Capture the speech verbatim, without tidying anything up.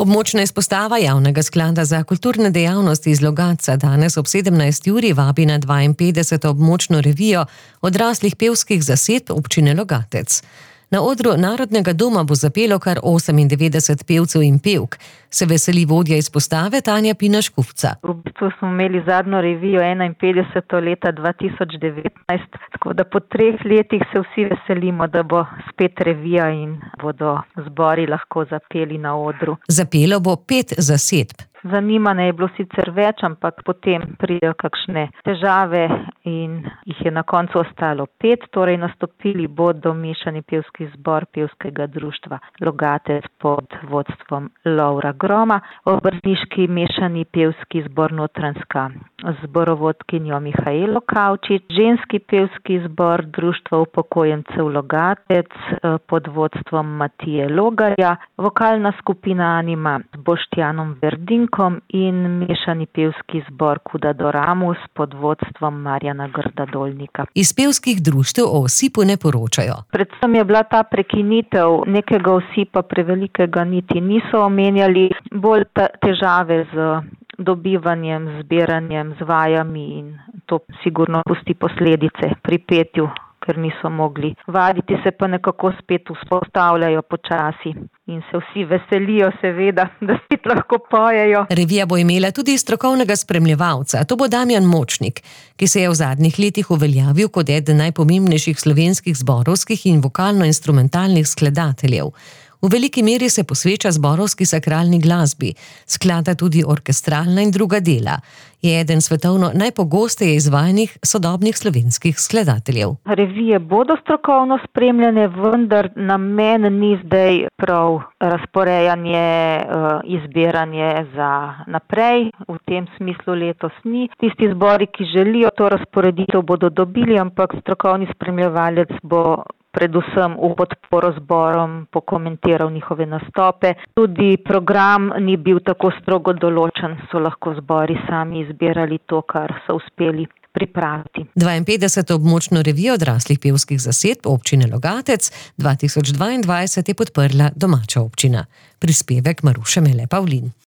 Območna izpostava Javnega sklada za kulturne dejavnosti iz Logatca danes ob sedemnajsti uri vabi na dvainpetdeseto območno revijo odraslih pevskih zasedb občine Logatec. Na odru Narodnega doma bo zapelo kar osemindevetdeset pevcev in pevk. Se veseli vodja izpostave Tanja Pina-Škufca. V bistvu smo imeli zadnjo revijo enainpetdeseto leta dva tisoč devetnajst, tako da po treh letih se vsi veselimo, da bo spet revija in bodo zbori lahko zapeli na odru. Zapelo bo pet zasedb. Zanimanje je bilo sicer več, ampak potem pridejo kakšne težave in jih je na koncu ostalo pet, torej nastopili bodo mešani pevski zbor pevskega društva Logatec pod vodstvom Lovra Groma, obrtniški mešani pevski zbor Notranjska z zborovodkinjo Mihaelo Kavčič, ženski pevski zbor Društva upokojencev Logatec pod vodstvom Matije Logarja, vokalna skupina Anima z Boštjanom Verdinkom in mešani pevski zbor Kuda Doramus pod vodstvom Marjana Grda-Dolnika. Iz pevskih društev o osipu ne poročajo. Predvsem je bila ta prekinitev, nekega osipa prevelikega niti niso omenjali, bolj težave z dobivanjem, zbiranjem, z vajami in to sigurno pusti posledice pri petju, ker niso mogli vaditi, se pa nekako spet vzpostavljajo počasi in se vsi veselijo seveda, da spet lahko pojejo. Revija bo imela tudi strokovnega spremljevalca, to bo Damjan Močnik, ki se je v zadnjih letih uveljavil kot eden najpomembnejših slovenskih zborovskih in vokalno-instrumentalnih skladateljev. V veliki meri se posveča zborovski sakralni glasbi, sklada tudi orkestralna in druga dela. Je eden svetovno najpogosteje izvajanih sodobnih slovenskih skladateljev. Revije bodo strokovno spremljene, vendar namen ni zdaj prav razporejanje, izbiranje za naprej. V tem smislu letos ni. Tisti zbori, ki želijo to razporeditev, bodo dobili, ampak strokovni spremljevalec bo predvsem v podporo zborom pokomentiral njihove nastope. Tudi program ni bil tako strogo določen, so lahko zbori sami izbirali to, kar so uspeli pripraviti. dvainpetdeseto območno revijo odraslih pevskih zasedb občine Logatec dva tisoč dvaindvajset je podprla domača občina. Prispevek Maruše Mele Pavlin.